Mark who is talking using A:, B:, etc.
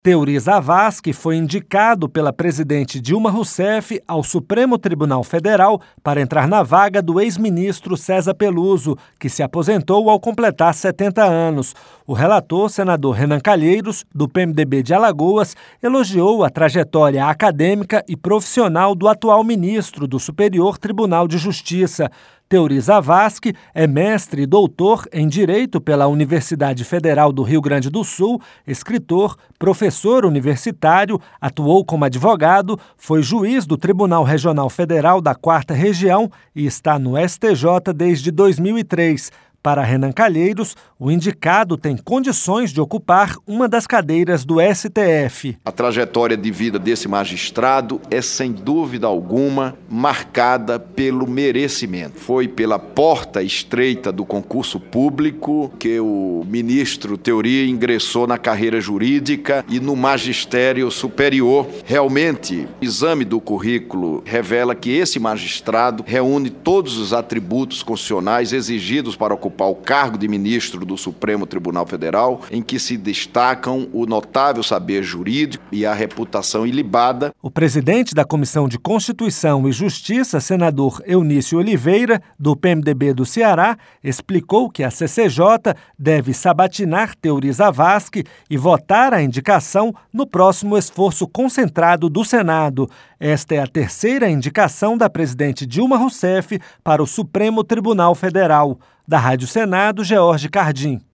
A: Teori Zavascki foi indicado pela presidente Dilma Rousseff ao Supremo Tribunal Federal para entrar na vaga do ex-ministro César Peluso, que se aposentou ao completar 70 anos. O relator, senador Renan Calheiros, do PMDB de Alagoas, elogiou a trajetória acadêmica e profissional do atual ministro do Superior Tribunal de Justiça. Teori Zavascki é mestre e doutor em Direito pela Universidade Federal do Rio Grande do Sul, escritor, professor universitário, atuou como advogado, foi juiz do Tribunal Regional Federal da 4ª Região e está no STJ desde 2003. Para Renan Calheiros, o indicado tem condições de ocupar uma das cadeiras do STF.
B: A trajetória de vida desse magistrado é, sem dúvida alguma, marcada pelo merecimento. Foi pela porta estreita do concurso público que o ministro Teori ingressou na carreira jurídica e no magistério superior. Realmente, o exame do currículo revela que esse magistrado reúne todos os atributos constitucionais exigidos para ocupar o cargo de ministro do Supremo Tribunal Federal, em que se destacam o notável saber jurídico e a reputação ilibada.
A: O presidente da Comissão de Constituição e Justiça, senador Eunício Oliveira, do PMDB do Ceará, explicou que a CCJ deve sabatinar Teori Zavascki e votar a indicação no próximo esforço concentrado do Senado. Esta é a terceira indicação da presidente Dilma Rousseff para o Supremo Tribunal Federal. Da Rádio Senado, George Cardim.